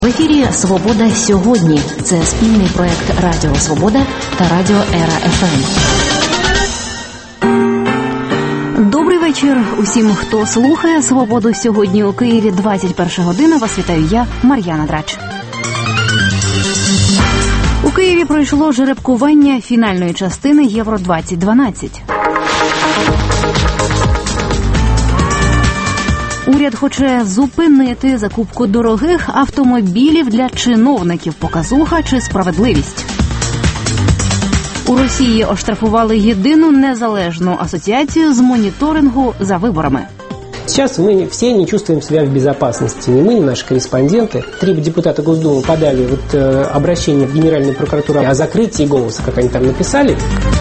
В ефірі «Свобода сьогодні». Це спільний проект Радіо Свобода та Радіо Ера ФМ. Добрий вечір усім, хто слухає «Свободу сьогодні» у Києві. 21 година. Вас вітаю я, Мар'яна Драч. У Києві пройшло жеребкування фінальної частини Євро-2012. Уряд хоче зупинити закупку дорогих автомобілів для чиновників. Показуха чи справедливість? У Росії оштрафували єдину незалежну асоціацію з моніторингу за виборами. Сейчас мы все не чувствуем себя в безопасности. Ни мы, ни наши корреспонденты. 3 депутата Госдумы подали обращение в Генеральную прокуратуру о закрытии «Голоса», как они там написали.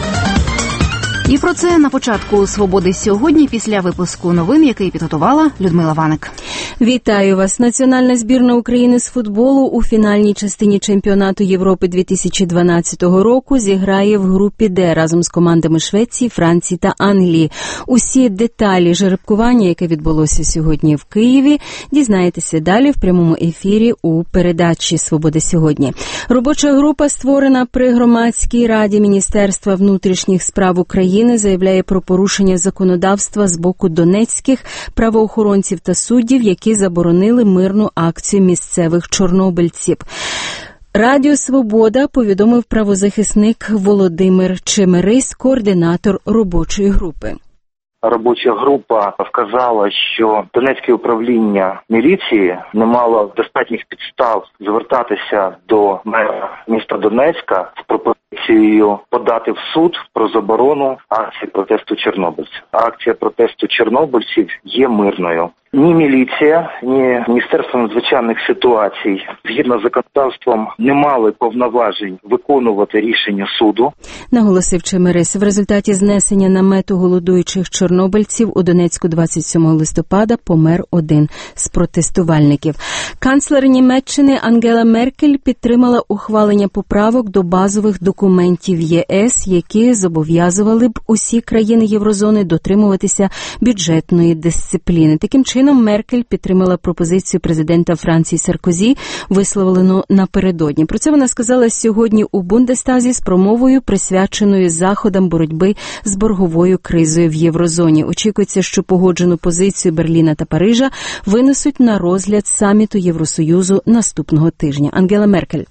І про це на початку «Свободи сьогодні» після випуску новин, який підготувала Людмила Ваник. Вітаю вас. Національна збірна України з футболу у фінальній частині чемпіонату Європи 2012 року зіграє в групі Д разом з командами Швеції, Франції та Англії. Усі деталі жеребкування, яке відбулося сьогодні в Києві, дізнаєтеся далі в прямому ефірі у передачі «Свобода сьогодні». Робоча група, створена при Громадській раді Міністерства внутрішніх справ України, заявляє про порушення законодавства з боку донецьких правоохоронців та суддів, які заборонили мирну акцію місцевих чорнобильців. Радіо «Свобода» повідомив правозахисник Володимир Чемерис, координатор робочої групи. Робоча група вказала, що Донецьке управління міліції не мало достатніх підстав звертатися до мера міста Донецька з пропозицією подати в суд про заборону акції протесту чорнобильців. Акція протесту чорнобильців є мирною. Ні міліція, ні Міністерство надзвичайних ситуацій згідно з законодавством не мали повноважень виконувати рішення суду. Наголосив Чемерис, в результаті знесення намету голодуючих чорнобильців у Донецьку 27 листопада помер один з протестувальників. Канцлер Німеччини Ангела Меркель підтримала ухвалення поправок до базових документів ЄС, які зобов'язували б усі країни Єврозони дотримуватися бюджетної дисципліни. Таким чином, Меркель підтримала пропозицію президента Франції Саркозі, висловлену напередодні. Про це вона сказала сьогодні у Бундестазі з промовою, присвяченою заходам боротьби з борговою кризою в Єврозоні. Очікується, що погоджену позицію Берліна та Парижа винесуть на розгляд саміту Євросоюзу наступного тижня. Ангела Меркель.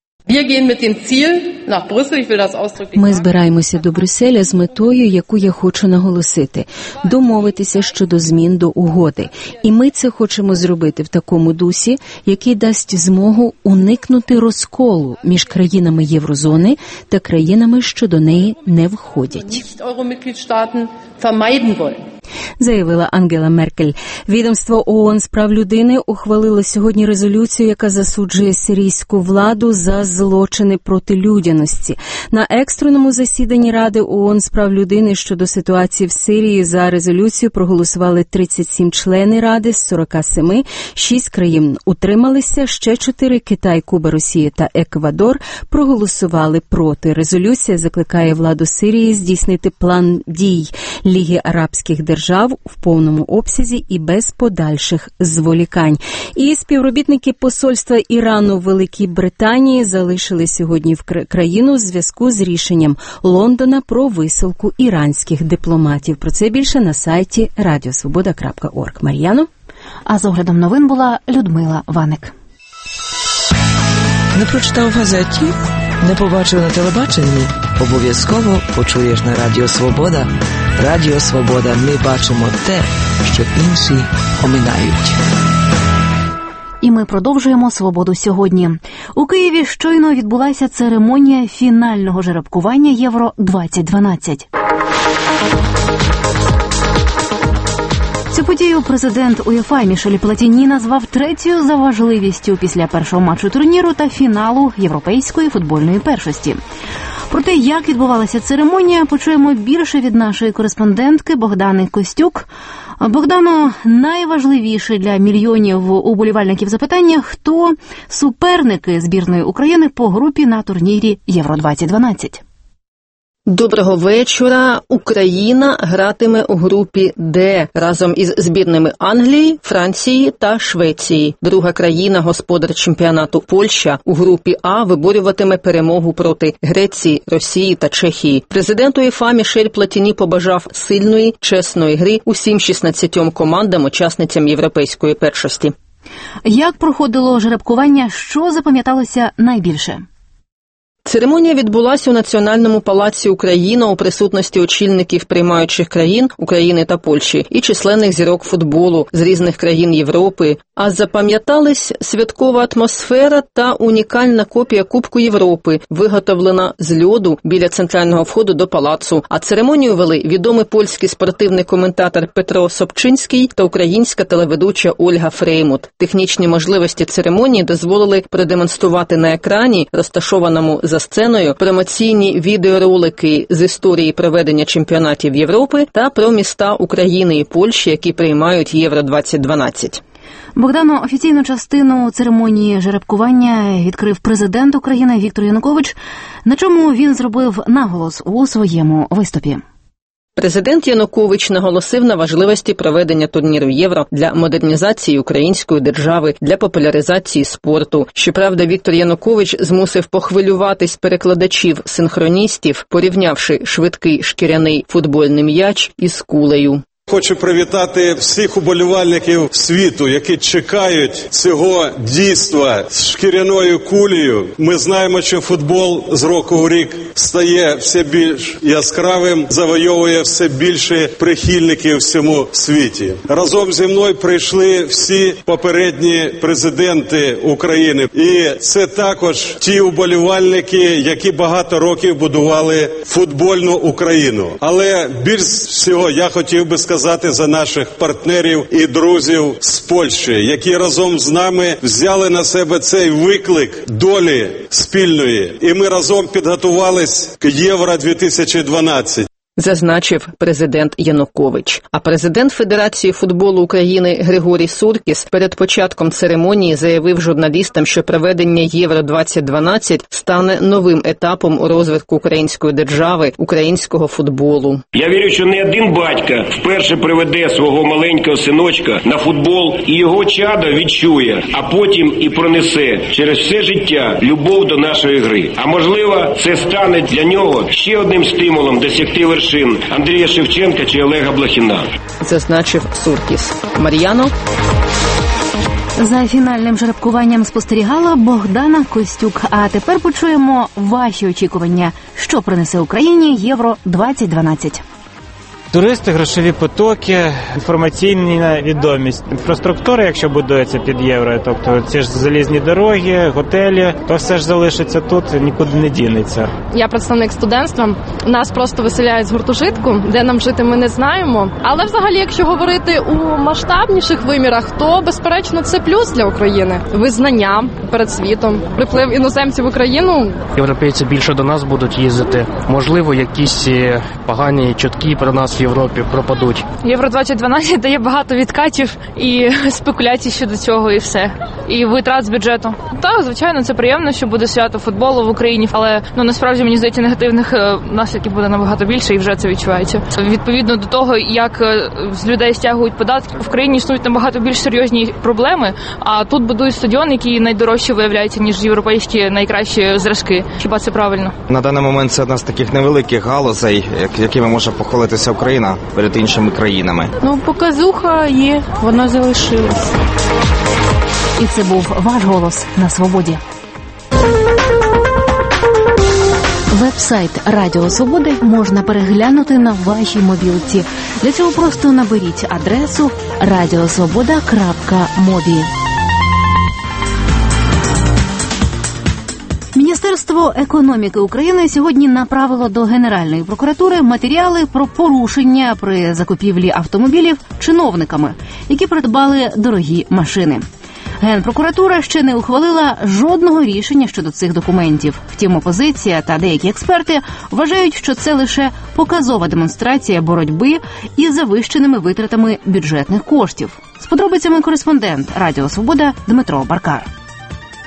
Ми збираємося до Брюсселя з метою, яку я хочу наголосити – домовитися щодо змін до угоди. І ми це хочемо зробити в такому дусі, який дасть змогу уникнути розколу між країнами Єврозони та країнами, що до неї не входять. Заявила Ангела Меркель. Відомство ООН з прав людини ухвалило сьогодні резолюцію, яка засуджує сирійську владу за злочини проти людяності. На екстреному засіданні Ради ООН з прав людини щодо ситуації в Сирії за резолюцію проголосували 37 члени Ради з 47, 6 країн утрималися, ще 4 – Китай, Куба, Росія та Еквадор – проголосували проти. Резолюція закликає владу Сирії здійснити план дій Ліги арабських держав в повному обсязі і без подальших зволікань. І співробітники посольства Ірану в Великій Британії залишили сьогодні в країну у зв'язку з рішенням Лондона про висилку іранських дипломатів. Про це більше на сайті radiosvoboda.org. Мар'яно? А з оглядом новин була Людмила Ваник. Не прочитав в газеті? Не побачив на телебаченні? Обов'язково почуєш на Радіо Свобода. Радіо Свобода. Ми бачимо те, що інші оминають. І ми продовжуємо «Свободу сьогодні». У Києві щойно відбулася церемонія фінального жеребкування Євро-2012. Цю подію президент УЄФА Мішель Платіні назвав третьою за важливістю після першого матчу турніру та фіналу європейської футбольної першості. Про те, як відбувалася церемонія, почуємо більше від нашої кореспондентки Богдани Костюк. Богдано, найважливіше для мільйонів уболівальників запитання – хто суперники збірної України по групі на турнірі Євро-2012? Доброго вечора. Україна гратиме у групі «Д» разом із збірними Англії, Франції та Швеції. Друга країна-господар чемпіонату Польща у групі А виборюватиме перемогу проти Греції, Росії та Чехії. Президент УЄФА Мішель Платіні побажав сильної, чесної гри усім 16 командам-учасницям європейської першості. Як проходило жеребкування, що запам'яталося найбільше? Церемонія відбулася у Національному палаці Україна у присутності очільників приймаючих країн України та Польщі і численних зірок футболу з різних країн Європи. А запам'ятались святкова атмосфера та унікальна копія Кубку Європи, виготовлена з льоду біля центрального входу до палацу. А церемонію вели відомий польський спортивний коментатор Петро Собчинський та українська телеведуча Ольга Фреймут. Технічні можливості церемонії дозволили продемонструвати на екрані, розташованому за сценою, промоційні відеоролики з історії проведення чемпіонатів Європи та про міста України і Польщі, які приймають Євро-2012. Богдану, офіційну частину церемонії жеребкування відкрив президент України Віктор Янукович, на чому він зробив наголос у своєму виступі. Президент Янукович наголосив на важливості проведення турніру Євро для модернізації української держави, для популяризації спорту. Щоправда, Віктор Янукович змусив похвилюватись перекладачів-синхроністів, порівнявши швидкий шкіряний футбольний м'яч із кулею. Хочу привітати всіх уболівальників світу, які чекають цього дійства з шкіряною кулею. Ми знаємо, що футбол з року в рік стає все більш яскравим, завойовує все більше прихильників в всьому світі. Разом зі мною прийшли всі попередні президенти України. І це також ті уболівальники, які багато років будували футбольну Україну. Але більш всього я хотів би сказати за наших партнерів і друзів з Польщі, які разом з нами взяли на себе цей виклик долі спільної. І ми разом підготувались к Євро-2012. Зазначив президент Янукович. А президент Федерації футболу України Григорій Суркіс перед початком церемонії заявив журналістам, що проведення Євро-2012 стане новим етапом у розвитку української держави, українського футболу. Я вірю, що не один батько вперше приведе свого маленького синочка на футбол, і його чадо відчує, а потім і пронесе через все життя любов до нашої гри. А можливо, це стане для нього ще одним стимулом досягти вершин Андрія Шевченка чи Олега Блохіна, зазначив Суркіс. Мар'яно. За фінальним жеребкуванням спостерігала Богдана Костюк. А тепер почуємо ваші очікування, що принесе Україні Євро-2012. Туристи, грошові потоки, інформаційна відомість. Інфраструктура, якщо будується під євро, тобто ці ж залізні дороги, готелі, то все ж залишиться тут, нікуди не дінеться. Я представник студентства, нас просто виселяють з гуртожитку, де нам жити ми не знаємо. Але взагалі, якщо говорити у масштабніших вимірах, то, безперечно, це плюс для України. Визнання перед світом, приплив іноземців в Україну. Європейці більше до нас будуть їздити. Можливо, якісь погані чутки про нас в Європі пропадуть. Євро-2012 дає багато відкатів і спекуляцій щодо цього, і все. І витрат з бюджету. Так, звичайно, це приємно, що буде свято футболу в Україні, але насправді, мені здається, негативних наслідків буде набагато більше, і вже це відчувається. Відповідно до того, як з людей стягують податки, в країні існують набагато більш серйозні проблеми, а тут будують стадіон, який найдорожче виявляється, ніж європейські найкращі зразки. Хіба це правильно? На даний момент це одна з таких невеликих галузей, якими може похвалитися Україна перед іншими країнами. Показуха є, вона залишилась. І це був ваш голос на свободі. Веб-сайт Радіо Свободи можна переглянути на вашій мобілці. Для цього просто наберіть адресу radiosvoboda.mobi. Міністерство економіки України сьогодні направило до Генеральної прокуратури матеріали про порушення при закупівлі автомобілів чиновниками, які придбали дорогі машини. Генпрокуратура ще не ухвалила жодного рішення щодо цих документів. Втім, опозиція та деякі експерти вважають, що це лише показова демонстрація боротьби із завищеними витратами бюджетних коштів. З подробицями кореспондент Радіо Свобода Дмитро Баркар.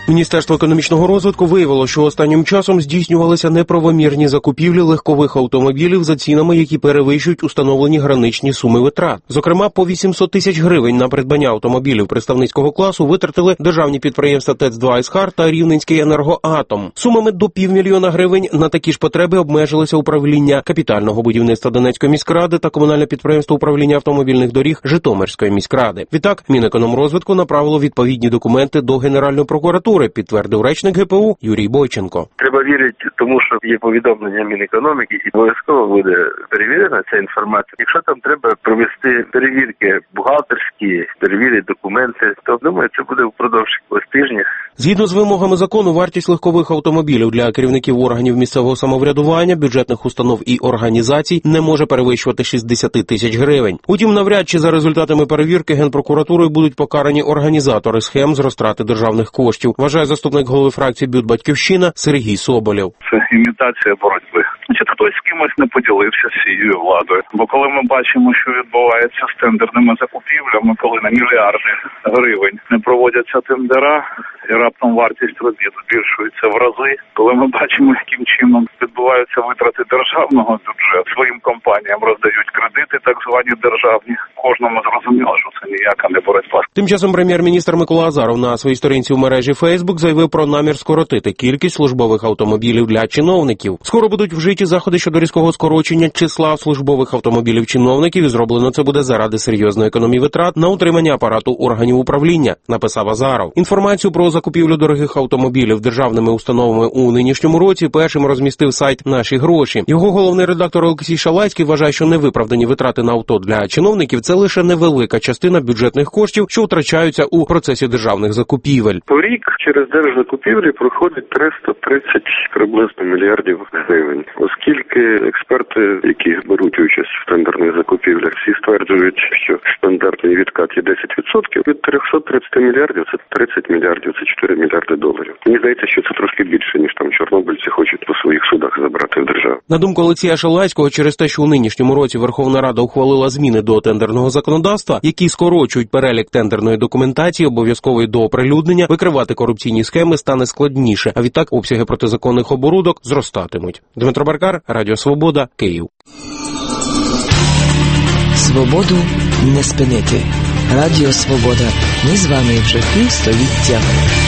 Міністерство економічного розвитку виявило, що останнім часом здійснювалися неправомірні закупівлі легкових автомобілів за цінами, які перевищують установлені граничні суми витрат. Зокрема, по 800 тисяч гривень на придбання автомобілів представницького класу витратили державні підприємства ТЕЦ-2 «Ісхар» та Рівненський «Енергоатом». Сумами до 500 000 гривень на такі ж потреби обмежилися управління капітального будівництва Донецької міськради та комунальне підприємство управління автомобільних доріг Житомирської міськради. Відтак, Мінекономрозвитку направило відповідні документи до Генеральної прокуратури, підтвердив речник ГПУ Юрій Бойченко. Треба вірити тому, що є повідомлення Мінекономіки, і обов'язково буде перевірена ця інформація. Якщо там треба провести перевірки бухгалтерські, перевірити документи, то, думаю, це буде впродовж тижня. Згідно з вимогами закону, вартість легкових автомобілів для керівників органів місцевого самоврядування, бюджетних установ і організацій не може перевищувати 60 тисяч гривень. Утім, навряд чи за результатами перевірки Генпрокуратурою будуть покарані організатори схем з розтрати державних коштів, вважає заступник голови фракції БЮТ «Батьківщина» Сергій Соболєв. Це імітація боротьби. Значить, хтось з кимось не поділився з цією владою. Бо коли ми бачимо, що відбувається з тендерними закупівлями, коли на мільярди гривень не проводяться тендера, і раптом вартість робіт збільшується в рази, коли ми бачимо, яким чином відбуваються витрати державного бюджету, своїм компаніям роздають кредити, так звані державні, кожному зрозуміло, що це ніяка не боротьба. Тим часом прем'єр-міністр Микола Азаров на своїй сторінці в мережі Facebook заявив про намір скоротити кількість службових автомобілів для чиновників. Скоро будуть вжиті заходи щодо різкого скорочення числа службових автомобілів чиновників, і зроблено це буде заради серйозної економії витрат на утримання апарату органів управління, написав Азаров. Інформацію про закупівлю дорогих автомобілів державними установами у нинішньому році першим розмістив сайт «Наші гроші». Його головний редактор Олексій Шалацький вважає, що невиправдані витрати на авто для чиновників – це лише невелика частина бюджетних коштів, що втрачаються у процесі державних закупівель. У рік через держзакупівлі проходить 330 приблизно мільярдів гривень. Оскільки експерти, які беруть участь в тендерних закупівлях, всі стверджують, що стандартний відкат є 10%, від 330 мільярдів – це 30 мільярдів, це 4 мільярди доларів. Мені здається, що це трошки більше, ніж там чорнобильці хочуть по своїх судах забрати в державу. На думку Олексія Шалацького, через те, що у нинішньому році Верховна Рада ухвалила зміни до тендерного законодавства, які скорочують перелік тендерної документації, обов'язкової до оприлюднення, викривати корупційні схеми стане складніше, а відтак обсяги протизаконних оборудок зростатимуть. Дмитро Баркар, Радіо Свобода, Київ. Свободу не спинити. Радіо Свобода. Ми з вами вже півстоліття.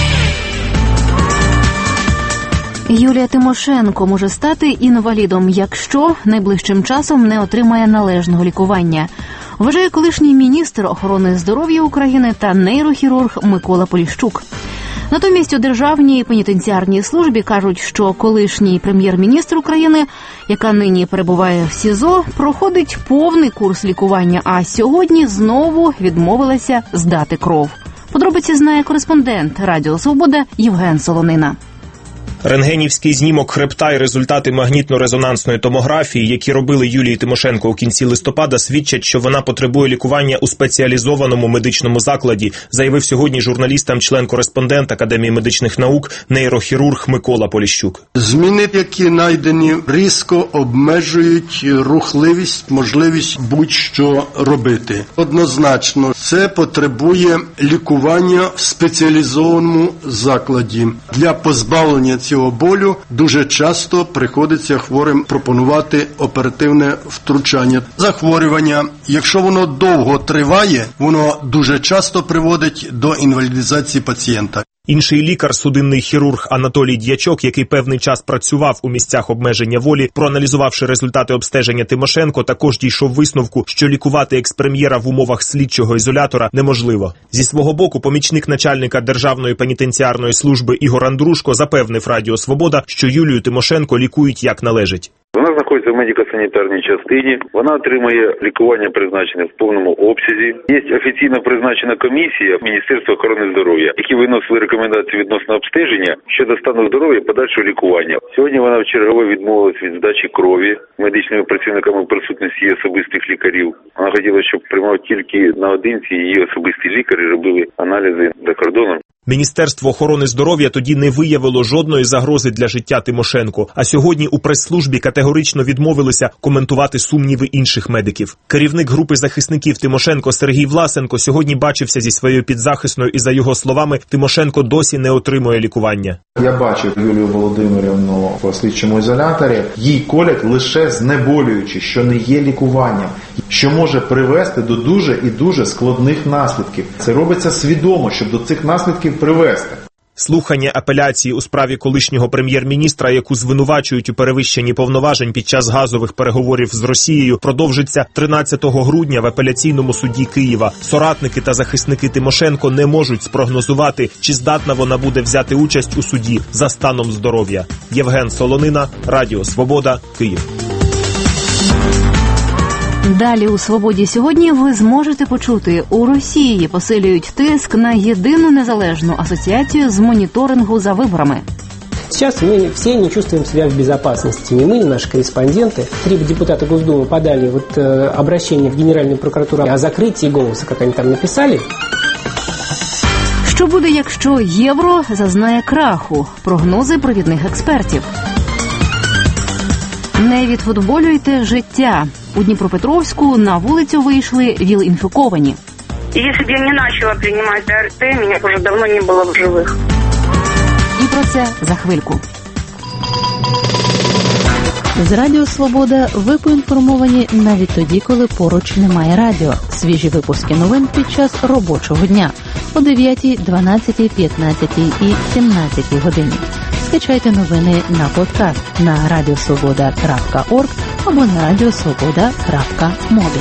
Юлія Тимошенко може стати інвалідом, якщо найближчим часом не отримає належного лікування, вважає колишній міністр охорони здоров'я України та нейрохірург Микола Поліщук. Натомість у Державній пенітенціарній службі кажуть, що колишній прем'єр-міністр України, яка нині перебуває в СІЗО, проходить повний курс лікування, а сьогодні знову відмовилася здати кров. Подробиці знає кореспондент Радіо Свобода Євген Солонина. Рентгенівський знімок хребта і результати магнітно-резонансної томографії, які робили Юлії Тимошенко у кінці листопада, свідчать, що вона потребує лікування у спеціалізованому медичному закладі, заявив сьогодні журналістам член-кореспондент Академії медичних наук, нейрохірург Микола Поліщук. Зміни, які знайдені, різко обмежують рухливість, можливість будь-що робити. Однозначно, це потребує лікування в спеціалізованому закладі. Для позбавлення цього болю дуже часто приходиться хворим пропонувати оперативне втручання. Захворювання, якщо воно довго триває, воно дуже часто приводить до інвалідизації пацієнта. Інший лікар, судинний хірург Анатолій Дячок, який певний час працював у місцях обмеження волі, проаналізувавши результати обстеження Тимошенко, також дійшов висновку, що лікувати екс-прем'єра в умовах слідчого ізолятора неможливо. Зі свого боку, помічник начальника Державної пенітенціарної служби Ігор Андрушко запевнив Радіо Свобода, що Юлію Тимошенко лікують як належить. Вона знаходиться в медико-санітарній частині, вона отримує лікування, призначене в повному обсязі. Є офіційно призначена комісія Міністерства охорони здоров'я, які виносили рекомендації відносно обстеження щодо стану здоров'я і подальшого лікування. Сьогодні вона вчергове відмовилась від здачі крові медичними працівниками в присутності її особистих лікарів. Вона хотіла, щоб приймав тільки наодинці її особисті лікарі, робили аналізи за кордоном. Міністерство охорони здоров'я тоді не виявило жодної загрози для життя Тимошенко, а сьогодні у прес-службі категорично відмовилися коментувати сумніви інших медиків. Керівник групи захисників Тимошенко Сергій Власенко сьогодні бачився зі своєю підзахисною і, за його словами, Тимошенко досі не отримує лікування. Я бачив Юлію Володимирівну в слідчому ізоляторі. Їй колять лише знеболюючі, що не є лікуванням, що може привести до дуже і дуже складних наслідків. Це робиться свідомо, щоб до цих наслідків привести. Слухання апеляції у справі колишнього прем'єр-міністра, яку звинувачують у перевищенні повноважень під час газових переговорів з Росією, продовжиться 13 грудня в апеляційному суді Києва. Соратники та захисники Тимошенко не можуть спрогнозувати, чи здатна вона буде взяти участь у суді за станом здоров'я. Євген Солонина, Радіо Свобода, Київ. Далі у «Свободі сьогодні» ви зможете почути: у Росії посилюють тиск на єдину незалежну асоціацію з моніторингу за виборами. Сейчас мы все не чувствуем себя в безопасности. Ни мы, ни наши корреспонденты. 3 депутата Госдумы подали обращение в Генеральную прокуратуру о закрытии «Голоса», как они там написали. Що буде, якщо євро зазнає краху? Прогнози провідних експертів. Не відфутболюйте життя. У Дніпропетровську на вулицю вийшли ВІЛ-інфіковані. Якщо б я не почала приймати АРТ, мене б вже давно не було в живих. І про це за хвильку. З Радіо Свобода ви поінформовані навіть тоді, коли поруч немає радіо. Свіжі випуски новин під час робочого дня о 9, 12, 15 і 17 годині. Скачайте новини на подкаст на radiosvoboda.org або на radiosvoboda.mobi.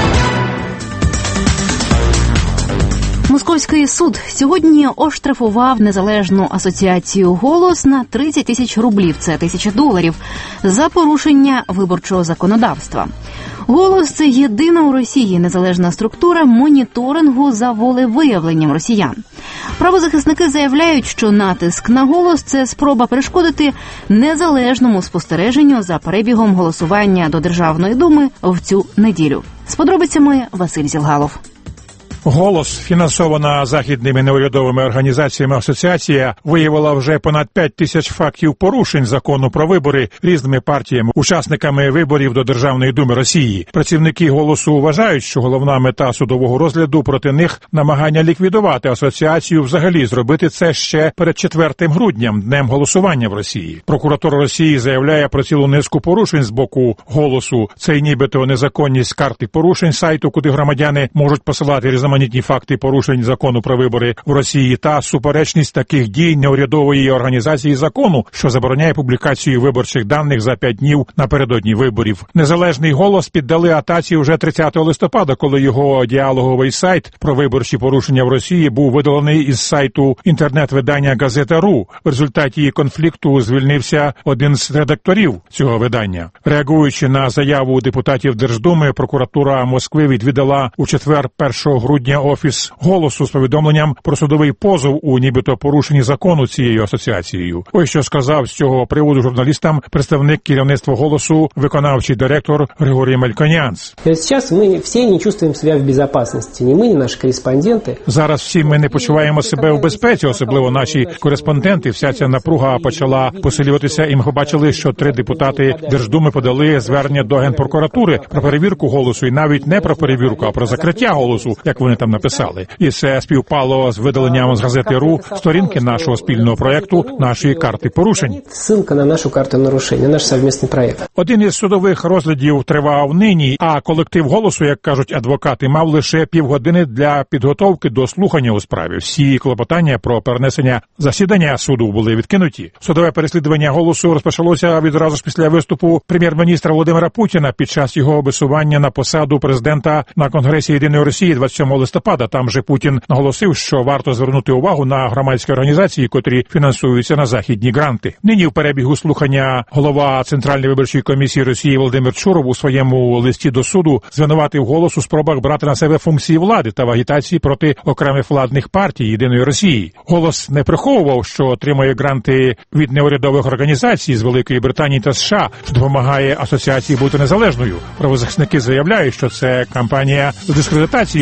Московський суд сьогодні оштрафував незалежну асоціацію «Голос» на 30 тисяч рублів, це $1000, за порушення виборчого законодавства. «Голос» – це єдина у Росії незалежна структура моніторингу за волевиявленням росіян. Правозахисники заявляють, що натиск на «Голос» – це спроба перешкодити незалежному спостереженню за перебігом голосування до Державної думи в цю неділю. З подробицями Василь Зілгалов. «Голос», фінансована західними неурядовими організаціями асоціація, виявила вже понад 5 тисяч фактів порушень закону про вибори різними партіями, учасниками виборів до Державної думи Росії. Працівники «Голосу» вважають, що головна мета судового розгляду проти них – намагання ліквідувати асоціацію, взагалі зробити це ще перед 4 грудням, днем голосування в Росії. Прокуратура Росії заявляє про цілу низку порушень з боку «Голосу». Це й нібито незаконність карти порушень сайту, куди громадяни можуть посилати різноманітні факти порушень закону про вибори в Росії, та суперечність таких дій неурядової організації закону, що забороняє публікацію виборчих даних за 5 днів напередодні виборів. Незалежний «Голос» піддали атаці вже 30 листопада, коли його діалоговий сайт про виборчі порушення в Росії був видалений із сайту інтернет-видання «Газета.ру». В результаті конфлікту звільнився один з редакторів цього видання. Реагуючи на заяву депутатів Держдуми, прокуратура Москви відвідала у четвер 1 грудня офіс «Голосу» з повідомленням про судовий позов у нібито порушенні закону цією асоціацією. Ось що сказав з цього приводу журналістам представник керівництва «Голосу», виконавчий директор Григорій Мельконянц. Зараз ми всі не чувствуємо себе в безпечності, ні ми, ні наші кореспонденти. Зараз всі ми не почуваємо себе в безпеці, особливо наші кореспонденти. Вся ця напруга почала посилюватися, і ми побачили, що 3 депутати Держдуми подали звернення до Генпрокуратури про перевірку «Голосу», і навіть не про перевірку, а про закриття «Голосу», як вони там написали. І це співпало з видаленням з газети.ру сторінки нашого спільного проєкту, нашої карти порушень. Ссылка на нашу карту нарушень, на наш совмісний проєкт. Один із судових розглядів тривав нині, а колектив «Голосу», як кажуть адвокати, мав лише півгодини для підготовки до слухання у справі. Всі клопотання про перенесення засідання суду були відкинуті. Судове переслідування «Голосу» розпочалося відразу ж після виступу прем'єр-міністра Володимира Путіна під час його висування на посаду президента на Конгресі Єдиної Росії 27 листопада. Там же Путін наголосив, що варто звернути увагу на громадські організації, котрі фінансуються на західні гранти. Нині в перебігу слухання голова Центральної виборчої комісії Росії Володимир Чуров у своєму листі до суду звинуватив «Голос» у спробах брати на себе функції влади та в агітації проти окремих владних партій Єдиної Росії. «Голос» не приховував, що отримує гранти від неурядових організацій з Великої Британії та США, що допомагає асоціації бути незалежною. Правозахисники заявляють, що це кампанія з дискредитації «Голосу»,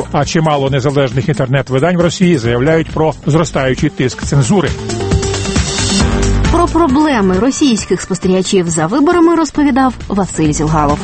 а чимало незалежних інтернет-видань в Росії заявляють про зростаючий тиск цензури. Про проблеми російських спостерігачів за виборами розповідав Василь Зілгалов.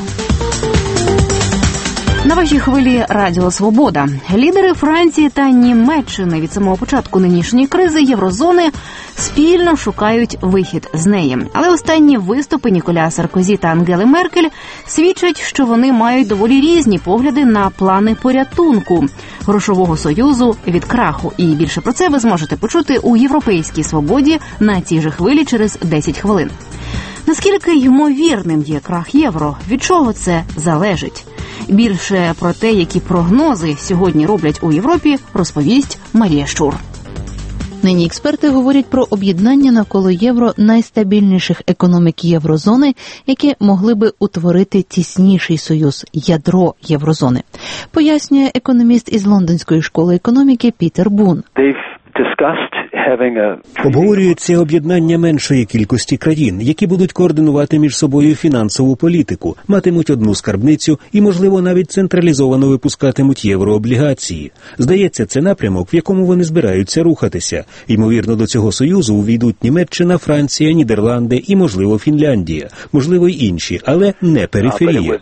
На вашій хвилі Радіо Свобода. Лідери Франції та Німеччини від самого початку нинішньої кризи Єврозони спільно шукають вихід з неї. Але останні виступи Ніколя Саркозі та Ангели Меркель свідчать, що вони мають доволі різні погляди на плани порятунку грошового союзу від краху. І більше про це ви зможете почути у «Європейській свободі» на цій же хвилі через 10 хвилин. Наскільки ймовірним є крах євро? Від чого це залежить? Більше про те, які прогнози сьогодні роблять у Європі, розповість Марія Щур. Нині експерти говорять про об'єднання навколо євро найстабільніших економік єврозони, які могли би утворити тісніший союз – ядро єврозони. Пояснює економіст із Лондонської школи економіки Пітер Бун. Обговорюється об'єднання меншої кількості країн, які будуть координувати між собою фінансову політику, матимуть одну скарбницю і, можливо, навіть централізовано випускатимуть єврооблігації. Здається, це напрямок, в якому вони збираються рухатися. Ймовірно, до цього союзу увійдуть Німеччина, Франція, Нідерланди і, можливо, Фінляндія. Можливо, й інші, але не периферія.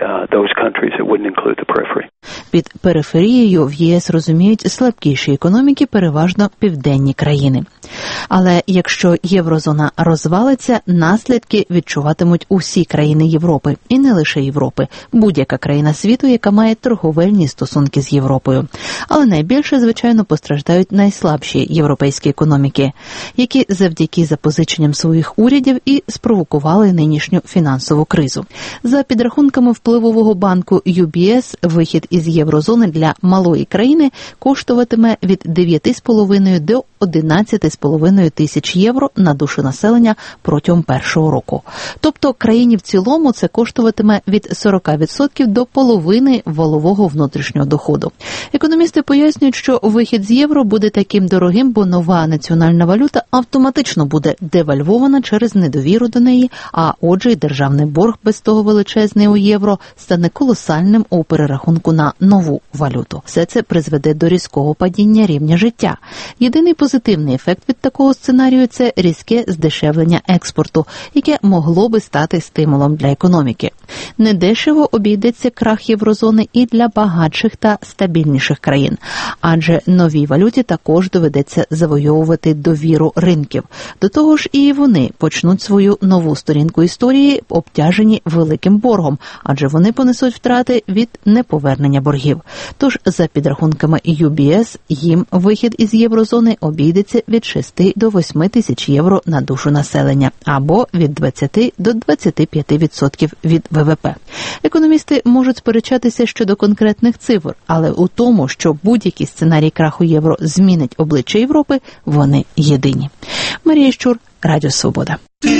Під периферією в ЄС розуміють слабкіші економіки, переважно південні країни. Але якщо єврозона розвалиться, наслідки відчуватимуть усі країни Європи. І не лише Європи. Будь-яка країна світу, яка має торговельні стосунки з Європою. Але найбільше, звичайно, постраждають найслабші європейські економіки, які завдяки запозиченням своїх урядів і спровокували нинішню фінансову кризу. За підрахунками впливового банку UBS, вихід із єврозони для малої країни коштуватиме від 9,5 до 11,5 тисяч євро на душу населення протягом першого року. Тобто країні в цілому це коштуватиме від 40% до половини валового внутрішнього доходу. Економісти пояснюють, що вихід з євро буде таким дорогим, бо нова національна валюта автоматично буде девальвована через недовіру до неї, а отже й державний борг без того величезний у євро стане колосальним у перерахунку на нову валюту. Все це призведе до різкого падіння рівня життя. Єдиний позитивний ефект від такого сценарію – це різке здешевлення експорту, яке могло би стати стимулом для економіки. Недешево обійдеться крах єврозони і для багатших та стабільніших країн, адже новій валюті також доведеться завойовувати довіру ринків. До того ж і вони почнуть свою нову сторінку історії, обтяжені великим боргом, адже вони понесуть втрати від неповернення боргів. Тож, за підрахунками UBS, їм вихід із єврозони обійдеться від 6 до 8 тисяч євро на душу населення, або від 20 до 25% від ВВП. Економісти можуть сперечатися щодо конкретних цифр, але у тому, що будь-який сценарій краху євро змінить обличчя Європи, вони єдині. Марія Щур, Радіо Свобода.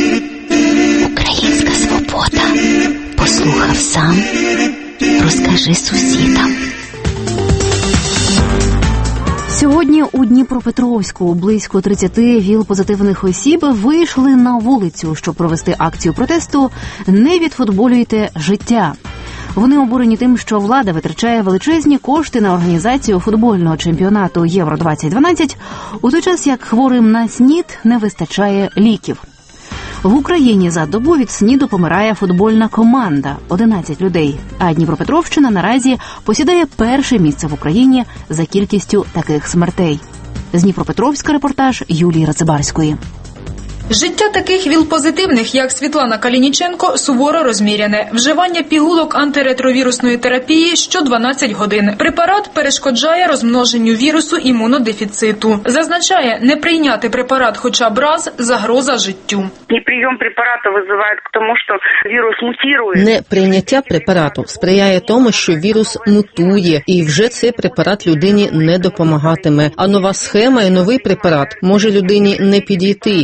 Українська свобода. Послухав сам, розкажи сусідам. Сьогодні у Дніпропетровську близько 30 ВІЛ-позитивних осіб вийшли на вулицю, щоб провести акцію протесту «Не відфутболюйте життя». Вони обурені тим, що влада витрачає величезні кошти на організацію футбольного чемпіонату Євро-2012, у той час як хворим на СНІД не вистачає ліків. В Україні за добу від СНІДу помирає футбольна команда – 11 людей. А Дніпропетровщина наразі посідає перше місце в Україні за кількістю таких смертей. З Дніпропетровська репортаж Юлії Рацибарської. Життя таких ВІЛ-позитивних, як Світлана Калініченко, суворо розміряне. Вживання пігулок антиретровірусної терапії що 12 годин. Препарат перешкоджає розмноженню вірусу імунодефіциту. Зазначає, не прийняти препарат хоча б раз – загроза життю. Неприйом препарату визиває к тому, що вірус мутує. Неприйняття препарату сприяє тому, що вірус мутує, і вже цей препарат людині не допомагатиме. А нова схема і новий препарат може людині не підійти. Я не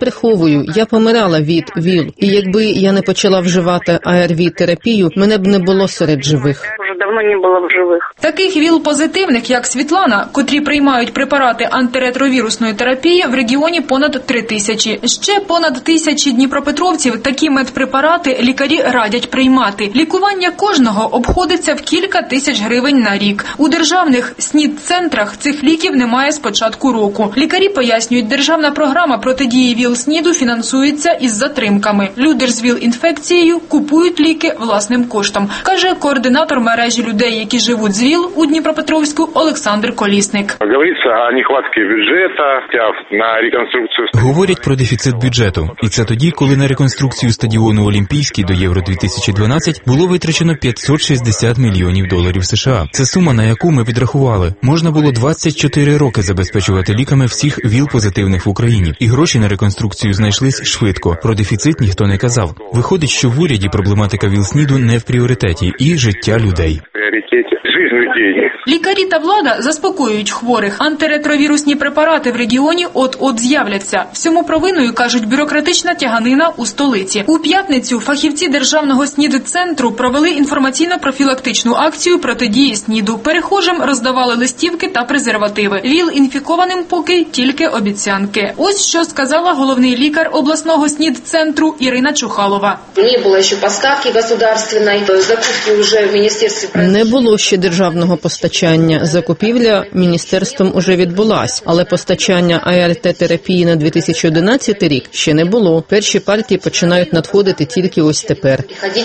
приховую, я помирала від ВІЛ. І якби я не почала вживати АРВІ-терапію, мене б не було серед живих. Давно не було в живих. Таких ВІЛ-позитивних, як Світлана, котрі приймають препарати антиретровірусної терапії, в регіоні понад 3000. Ще понад 1000 дніпропетровців такі медпрепарати лікарі радять приймати. Лікування кожного обходиться в кілька тисяч гривень на рік. У державних СНІД-центрах цих ліків немає з початку року. Лікарі пояснюють, державна програма протидії ВІЛ-СНІДу фінансується із затримками. Люди ж з ВІЛ-інфекцією купують ліки власним коштом, каже координатор мережі людей, які живуть з ВІЛ у Дніпропетровську, Олександр Колісник. Говориться о нехватці бюджету на реконструкцію. Говорять про дефіцит бюджету. І це тоді, коли на реконструкцію стадіону Олімпійський до Євро-2012 було витрачено $560 мільйонів США. Це сума, на яку ми підрахували. Можна було 24 роки забезпечувати ліками всіх ВІЛ-позитивних в Україні. І гроші на реконструкцію знайшлись швидко. Про дефіцит ніхто не казав. Виходить, що в уряді проблематика ВІЛ-СНІДу не в пріоритеті і життя людей. Лікарі та влада заспокоюють хворих. Антиретровірусні препарати в регіоні от-от з'являться. Всьому провиною, кажуть, бюрократична тяганина у столиці. У п'ятницю фахівці Державного СНІД-центру провели інформаційно-профілактичну акцію протидії СНІДу. Перехожим роздавали листівки та презервативи. ВІЛ-інфікованим поки тільки обіцянки. Ось що сказала головний лікар обласного СНІД-центру Ірина Чухалова. Не було ще поставки державної, закупки вже в міністерстві. Не було ще державного постачання. Закупівля міністерством уже відбулась, але постачання АРТ-терапії на 2011 рік ще не було. Перші партії починають надходити тільки ось тепер.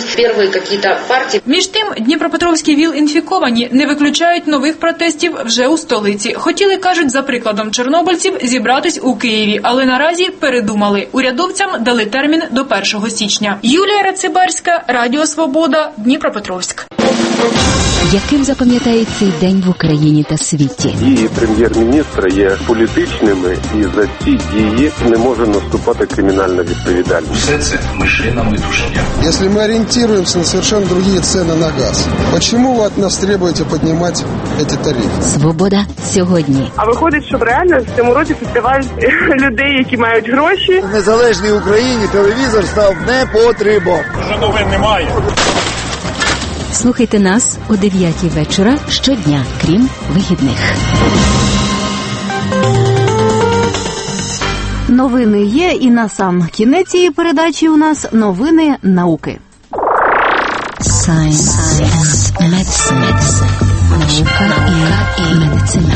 Між тим, дніпропетровські ВІЛ-інфіковані не виключають нових протестів вже у столиці. Хотіли, кажуть, за прикладом чорнобильців, зібратись у Києві, але наразі передумали. Урядовцям дали термін до 1 січня. Юлія Рацибарська, Радіо Свобода, Дніпропетровськ. Яким запам'ятається цей день в Україні та світі? Дії прем'єр-міністра є політичними, і за ці дії не може наступати кримінальна відповідальність. Все це мишина метушення. Якщо ми орієнтуємося на совершенно інші ціни на газ, чому ви від нас требуєте піднімати ці тарифи? Свобода сьогодні. А виходить, що реально в цьому році фестиваль людей, які мають гроші. В незалежній Україні телевізор став не потрібен. Вже новин немає. Слухайте нас о 9:00 вечора щодня, крім вихідних. Новини є, і на сам кінець цієї передачі у нас новини науки. Science and medicine. Наука і медицина.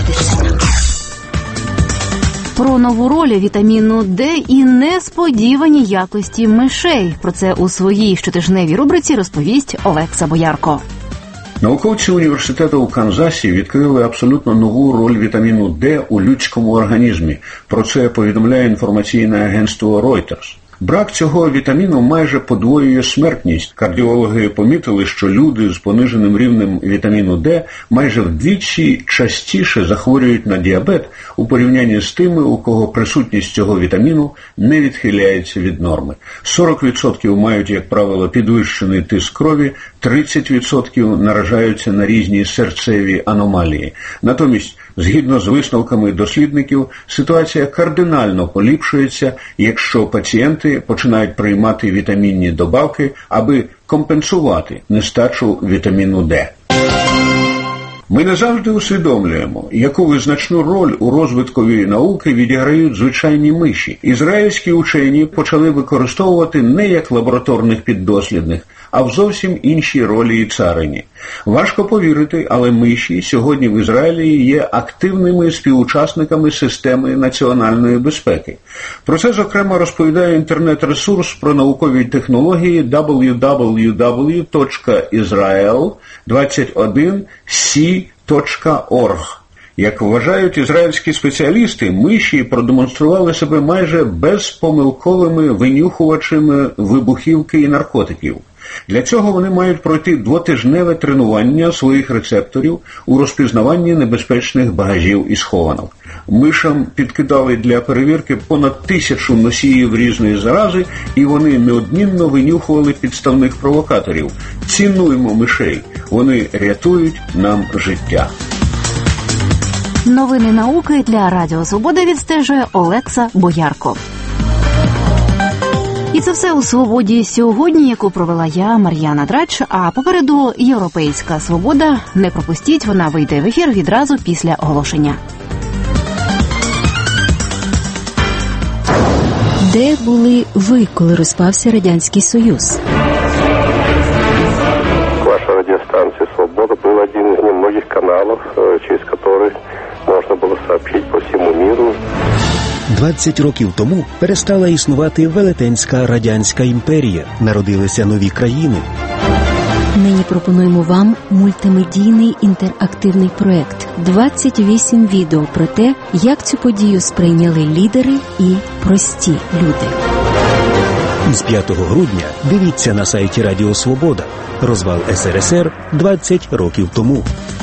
Про нову роль вітаміну Д і несподівані якості мишей. Про це у своїй щотижневій рубриці розповість Олекса Боярко. Науковці університету у Канзасі відкрили абсолютно нову роль вітаміну Д у людському організмі. Про це повідомляє інформаційне агентство Reuters. Брак цього вітаміну майже подвоює смертність. Кардіологи помітили, що люди з пониженим рівнем вітаміну Д майже вдвічі частіше захворюють на діабет у порівнянні з тими, у кого присутність цього вітаміну не відхиляється від норми. 40% мають, як правило, підвищений тиск крові, 30% наражаються на різні серцеві аномалії. Натомість, згідно з висновками дослідників, ситуація кардинально поліпшується, якщо пацієнти починають приймати вітамінні добавки, аби компенсувати нестачу вітаміну Д. Ми не завжди усвідомлюємо, яку визначну роль у розвиткові науки відіграють звичайні миші. Ізраїльські учені почали використовувати не як лабораторних піддослідних, а в зовсім іншій ролі і царині. Важко повірити, але миші сьогодні в Ізраїлі є активними співучасниками системи національної безпеки. Про це, зокрема, розповідає інтернет-ресурс про наукові технології www.israel21c.org. Як вважають ізраїльські спеціалісти, миші продемонстрували себе майже безпомилковими винюхувачами вибухівки і наркотиків. Для цього вони мають пройти 2-тижневе тренування своїх рецепторів у розпізнаванні небезпечних багажів і схованок. Мишам підкидали для перевірки понад 1000 носіїв різної зарази, і вони неодмінно винюхували підставних провокаторів. Цінуємо мишей, вони рятують нам життя. Новини науки для Радіо Свобода відстежує Олекса Боярко. І це все у «Свободі сьогодні», яку провела я, Мар'яна Драч. А попереду «Європейська свобода». Не пропустіть, вона вийде в ефір відразу після оголошення. Де були ви, коли розпався Радянський Союз? Ваша радиостанция «Свобода» был один из немногих каналов, через который можно было сообщить по всему миру. 20 років тому перестала існувати Велетенська Радянська імперія. Народилися нові країни. Нині пропонуємо вам мультимедійний інтерактивний проект. 28 відео про те, як цю подію сприйняли лідери і прості люди. З 5 грудня дивіться на сайті Радіо Свобода. Розвал СРСР 20 років тому.